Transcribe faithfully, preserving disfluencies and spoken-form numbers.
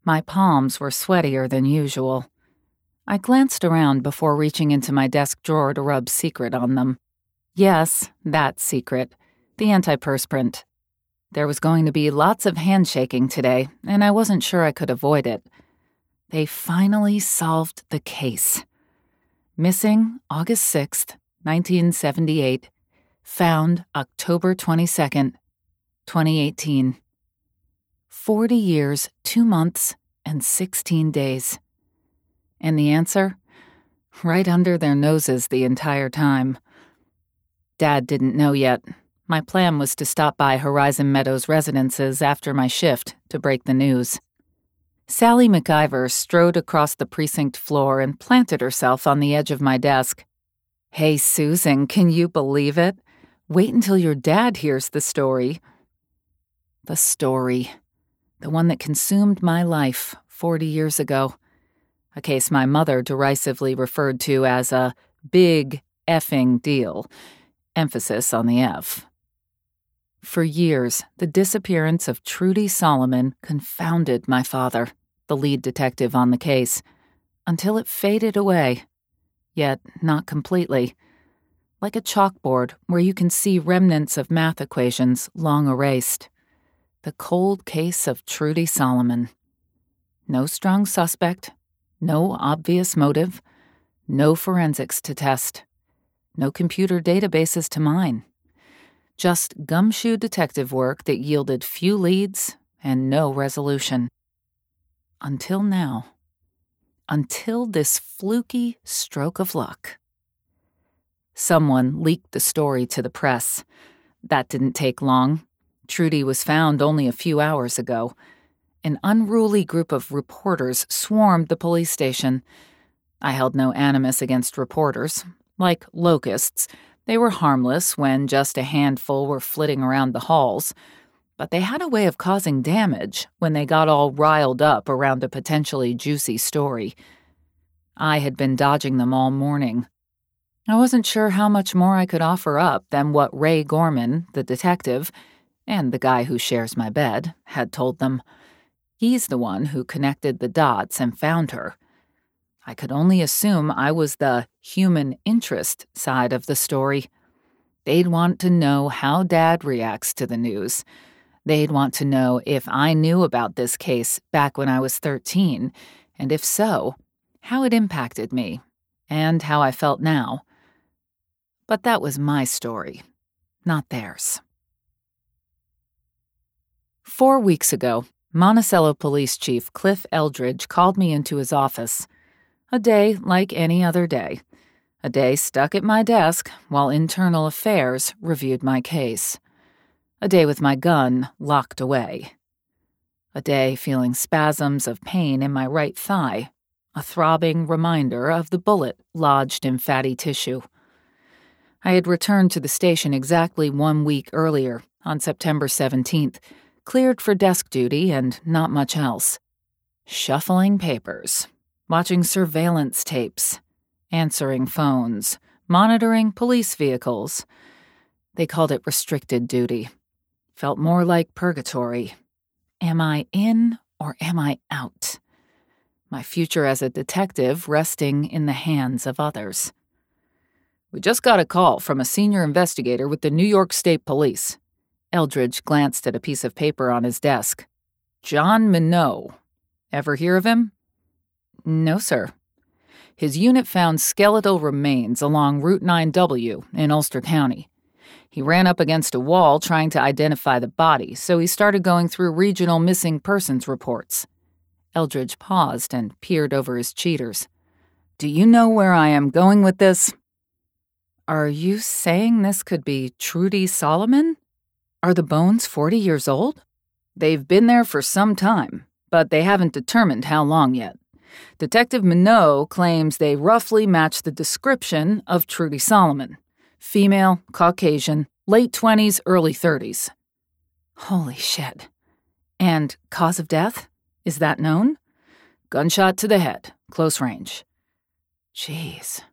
My palms were sweatier than usual. I glanced around before reaching into my desk drawer to rub Secret on them. Yes, that Secret, the antiperspirant. There was going to be lots of handshaking today, and I wasn't sure I could avoid it. They finally solved the case. Missing August sixth, nineteen seventy-eight. Found October twenty-second, twenty eighteen. Forty years, two months, and sixteen days. And the answer? Right under their noses the entire time. Dad didn't know yet. My plan was to stop by Horizon Meadows residences after my shift to break the news. Sally McIver strode across the precinct floor and planted herself on the edge of my desk. "Hey, Susan, can you believe it? Wait until your dad hears the story." The story. The one that consumed my life forty years ago. A case my mother derisively referred to as a big effing deal. Emphasis on the F. For years, the disappearance of Trudy Solomon confounded my father, the lead detective on the case, until it faded away. Yet not completely. Like a chalkboard where you can see remnants of math equations long erased. The cold case of Trudy Solomon. No strong suspect, no obvious motive, no forensics to test, no computer databases to mine. Just gumshoe detective work that yielded few leads and no resolution. Until now. Until this fluky stroke of luck. Someone leaked the story to the press. That didn't take long. Trudy was found only a few hours ago. An unruly group of reporters swarmed the police station. I held no animus against reporters. Like locusts, they were harmless when just a handful were flitting around the halls, but they had a way of causing damage when they got all riled up around a potentially juicy story. I had been dodging them all morning. I wasn't sure how much more I could offer up than what Ray Gorman, the detective, and the guy who shares my bed, had told them. He's the one who connected the dots and found her. I could only assume I was the human interest side of the story. They'd want to know how Dad reacts to the news. They'd want to know if I knew about this case back when I was thirteen, and if so, how it impacted me, and how I felt now. But that was my story, not theirs. Four weeks ago, Monticello Police Chief Cliff Eldridge called me into his office. A day like any other day. A day stuck at my desk while Internal Affairs reviewed my case. A day with my gun locked away. A day feeling spasms of pain in my right thigh, a throbbing reminder of the bullet lodged in fatty tissue. I had returned to the station exactly one week earlier, on September seventeenth, cleared for desk duty and not much else. Shuffling papers. Watching surveillance tapes, answering phones, monitoring police vehicles. They called it restricted duty. Felt more like purgatory. Am I in or am I out? My future as a detective resting in the hands of others. "We just got a call from a senior investigator with the New York State Police." Eldridge glanced at a piece of paper on his desk. "John Minot. Ever hear of him?" "No, sir." His unit found skeletal remains along Route nine W in Ulster County. He ran up against a wall trying to identify the body, so he started going through regional missing persons reports. Eldridge paused and peered over his cheaters. "Do you know where I am going with this?" "Are you saying this could be Trudy Solomon? Are the bones forty years old?" "They've been there for some time, but they haven't determined how long yet. Detective Minot claims they roughly match the description of Trudy Solomon. Female, Caucasian, late twenties, early thirties. Holy shit. And cause of death? Is that known? Gunshot to the head, close range. Jeez.